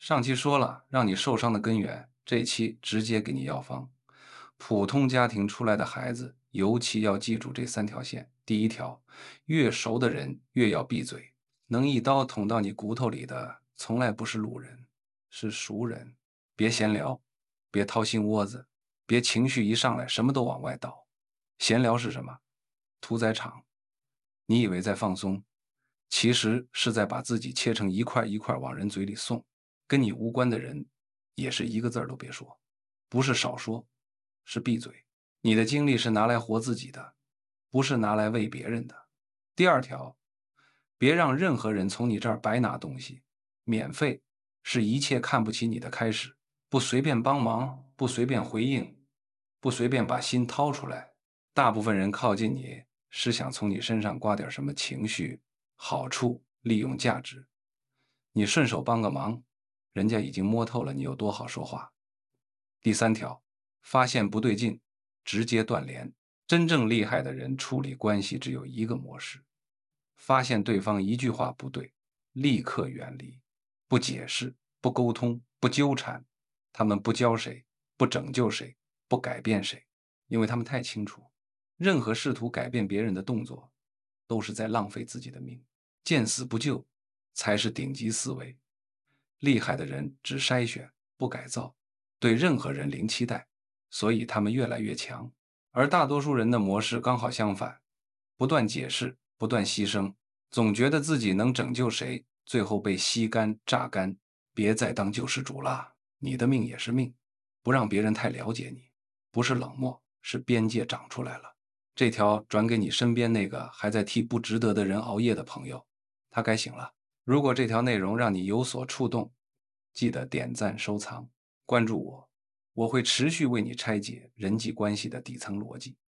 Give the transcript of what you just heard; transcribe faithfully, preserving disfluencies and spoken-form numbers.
上期说了，让你受伤的根源，这期直接给你药方。普通家庭出来的孩子，尤其要记住这三条线。第一条，越熟的人越要闭嘴，能一刀捅到你骨头里的，从来不是路人，是熟人。别闲聊，别掏心窝子，别情绪一上来什么都往外倒。闲聊是什么？屠宰场。你以为在放松，其实是在把自己切成一块一块往人嘴里送。跟你无关的人，也是一个字儿都别说，不是少说，是闭嘴。你的精力是拿来活自己的，不是拿来为别人的。第二条，别让任何人从你这儿白拿东西，免费是一切看不起你的开始。不随便帮忙，不随便回应，不随便把心掏出来。大部分人靠近你，是想从你身上刮点什么情绪、好处，利用价值。你顺手帮个忙，人家已经摸透了你有多好说话。第三条，发现不对劲，直接断联。真正厉害的人处理关系只有一个模式：发现对方一句话不对，立刻远离，不解释，不沟通，不纠缠。他们不教谁，不拯救谁，不改变谁，因为他们太清楚，任何试图改变别人的动作，都是在浪费自己的命。见死不救，才是顶级思维。厉害的人只筛选，不改造，对任何人零期待，所以他们越来越强。而大多数人的模式刚好相反，不断解释，不断牺牲，总觉得自己能拯救谁，最后被吸干、榨干。别再当救世主了，你的命也是命，不让别人太了解你，不是冷漠，是边界长出来了。这条转给你身边那个还在替不值得的人熬夜的朋友，他该醒了。如果这条内容让你有所触动，记得点赞、收藏、关注我，我会持续为你拆解人际关系的底层逻辑。